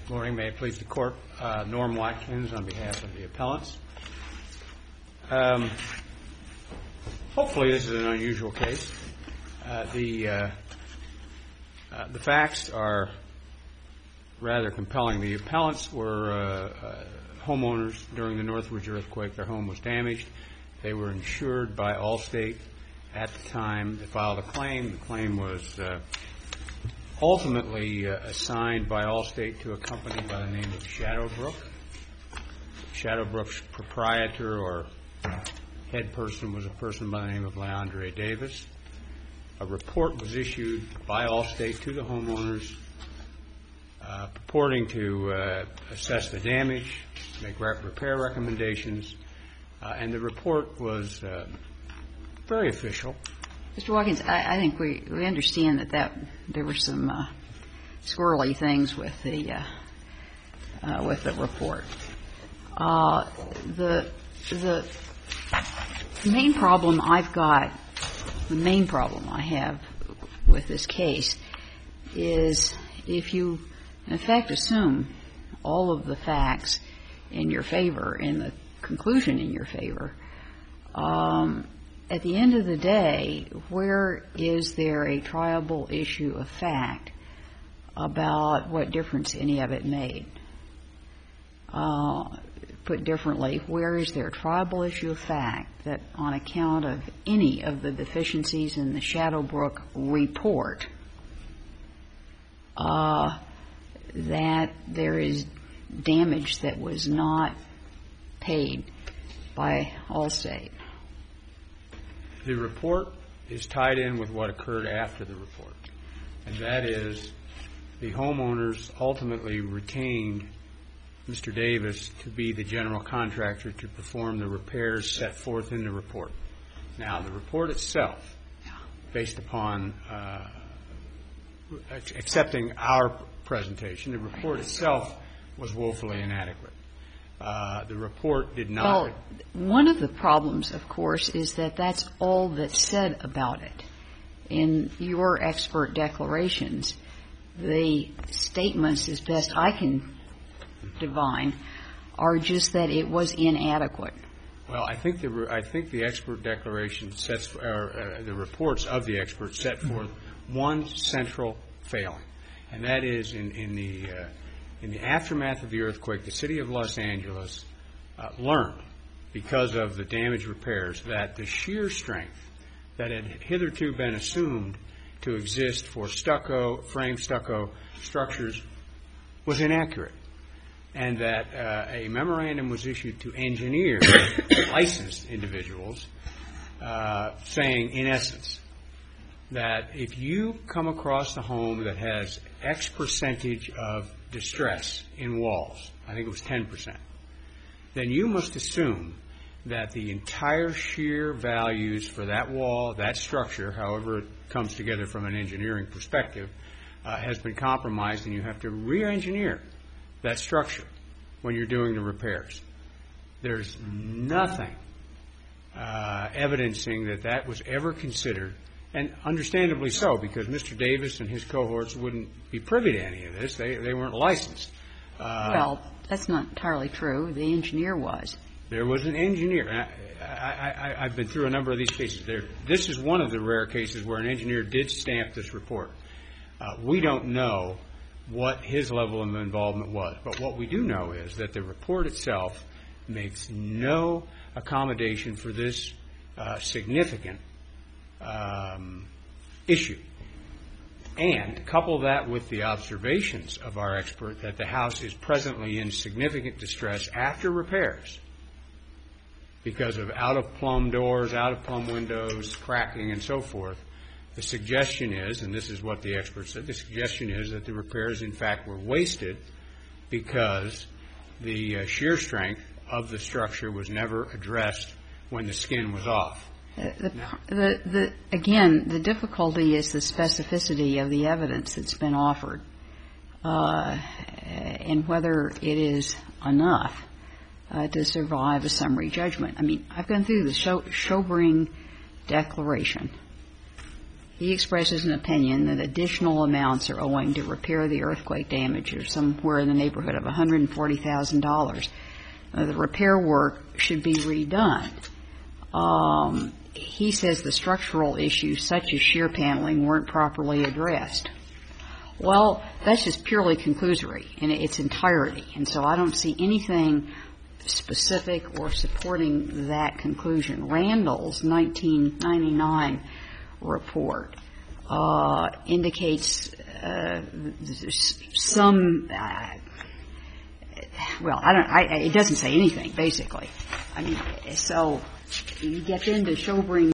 Morning. May it please the Court. Norm Watkins on behalf of the appellants. Hopefully this is an unusual case. The facts are rather compelling. The appellants were homeowners during the Northridge earthquake. Their home was damaged. They were insured by Allstate at the time they filed a claim. The claim was ultimately assigned by Allstate to a company by the name of Shadowbrook. Shadowbrook's proprietor or head person was a person by the name of Leandre Davis. A report was issued by Allstate to the homeowners purporting to assess the damage, make repair recommendations, and the report was very official. Mr. Watkins, I think we understand that there were some squirrely things with the report. The main problem I've got, the main problem I have with this case is if you in effect assume all of the facts in your favor and the conclusion in your favor, at the end of the day, where is there a triable issue of fact about what difference any of it made? Put differently, where is there a triable issue of fact that on account of any of the deficiencies in the Shadowbrook report that there is damage that was not paid by Allstate? The report is tied in with what occurred after the report, and that is the homeowners ultimately retained Mr. Davis to be the general contractor to perform the repairs set forth in the report. Now, the report itself, based upon accepting our presentation, the report itself was woefully inadequate. The report did not. Well, one of the problems, of course, is that that's all that's said about it. In your expert declarations, the statements, as best I can divine, are just that it was inadequate. Well, I think the expert declaration sets, the reports of the experts set forth one central failing, and that is in the aftermath of the earthquake, the city of Los Angeles learned, because of the damage repairs, that the shear strength that had hitherto been assumed to exist for frame stucco structures was inaccurate, and that a memorandum was issued to engineers, licensed individuals, saying, in essence, that if you come across a home that has X percentage of distress in walls, I think it was 10%, then you must assume that the entire shear values for that wall, that structure, however it comes together from an engineering perspective, has been compromised, and you have to re-engineer that structure when you're doing the repairs. There's nothing evidencing that that was ever considered, and understandably so, because Mr. Davis and his cohorts wouldn't be privy to any of this. They weren't licensed. Well, that's not entirely true. The engineer was. There was an engineer. I've been through a number of these cases. This is one of the rare cases where an engineer did stamp this report. We don't know what his level of involvement was, but what we do know is that the report itself makes no accommodation for this significant issue. And couple that with the observations of our expert that the house is presently in significant distress after repairs because of out-of-plumb doors, out-of-plumb windows, cracking, and so forth. The suggestion is, and this is what the expert said, the suggestion is that the repairs, in fact, were wasted because the shear strength of the structure was never addressed when the skin was off. Again, the difficulty is the specificity of the evidence that's been offered and whether it is enough to survive a summary judgment. I mean, I've gone through the Shobring Declaration. he expresses an opinion that additional amounts are owing to repair the earthquake damage, or somewhere in the neighborhood of $140,000. The repair work should be redone. He says the structural issues, such as shear paneling, weren't properly addressed. Well, that's just purely conclusory in its entirety, and so I don't see anything specific or supporting that conclusion. Randall's 1999 report indicates some it doesn't say anything, basically. I mean, so you get into Schobring